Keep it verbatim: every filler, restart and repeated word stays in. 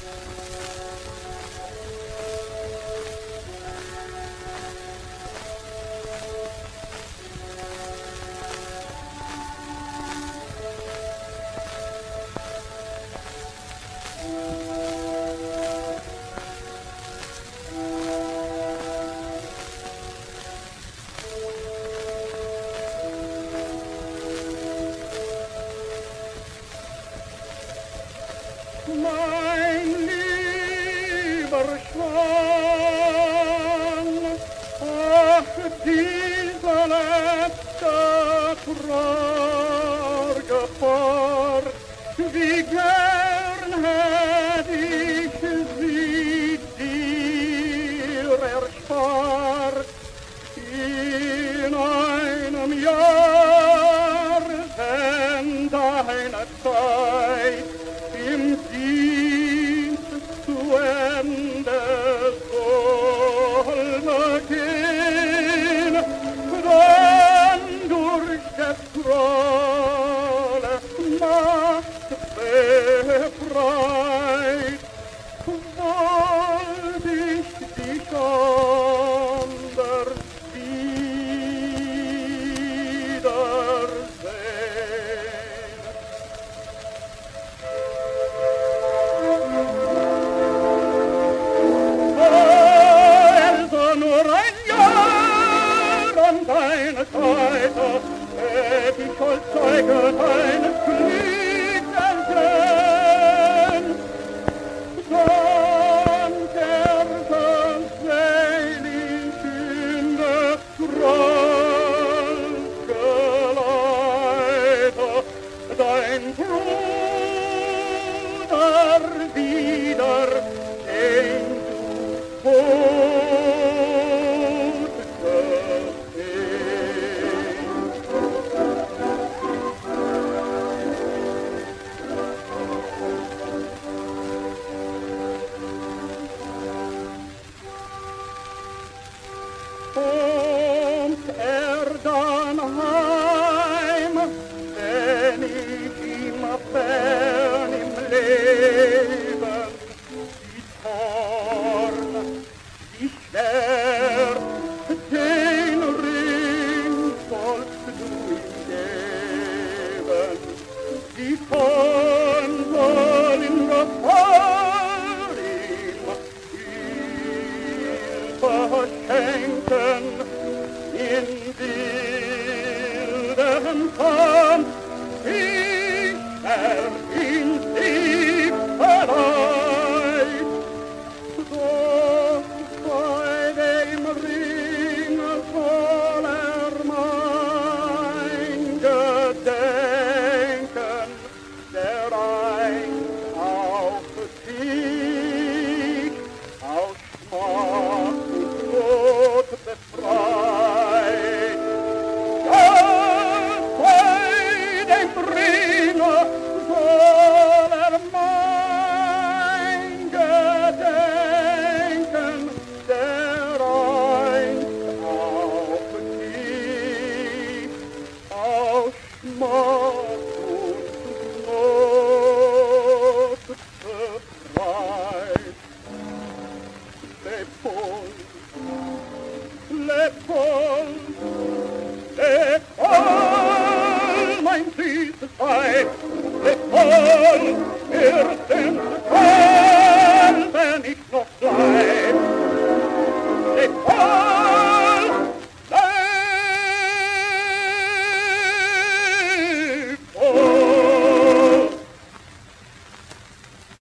Mein lieber Schwan, ach, dieser letzte traurige Fahrt, wie gern hätt ich sie dir erspart. In einem Jahr, wenn deine Zeit im Dienst zu Ende soll gehen, dann durch des Trolles Macht befreit, wollt ich dich anders wiedersehen. Deine Seite, hätt ich als Zeuge deines Glücks erkennt, dank er ganz selig in des Trolls Geleite, dein Bruder wieder, den du kommt er dann heim, wenn ich ihm fern im Leben die Zorn, die Schwert, den Ring sollst du ihm geben, die Zorn soll in Gefahr ihm verschenken in wildem Kampf. Ich werd ihn lieb verleiht, doch bei dem Ring soll er mein Gedenken, der einst auf sich aus Schmach befreit. Ja, bei dem Ringer soll er mein Gedenken, der einst auf sich aus Schmach und Not befreit. Leb wohl, leb wohl, leb wohl, mein süßes Weib, leb wohl, für den